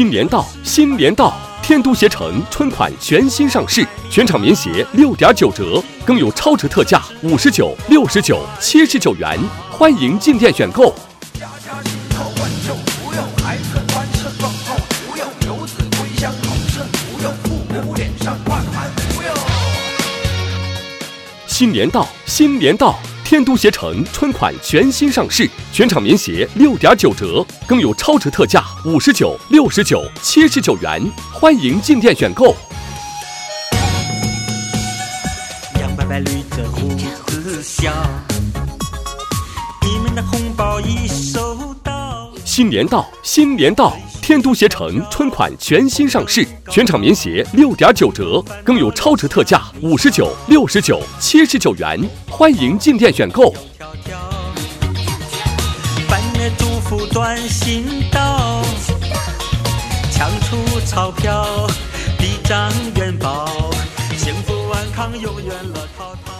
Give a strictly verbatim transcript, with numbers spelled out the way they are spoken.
新年到，新年到！天都携程春款全新上市，全场棉鞋六点九折，更有超值特价五十九、六十九、七十九元，欢迎进店选购。新年到，新年到！天都携程春款全新上市，全场棉鞋六点九折，更有超值特价五十九、六十九、七十九元，欢迎进店选购。 杨伯伯捋着胡子笑，你们的红包已收到。 新年到，新年到！天都携程春款全新上市，全场棉鞋六点九折，更有超值特价五十九、六十九、七十九元，欢迎进店选购。 半夜祝福短信到，抢出钞票，地长元宝，幸福安康永远乐淘淘。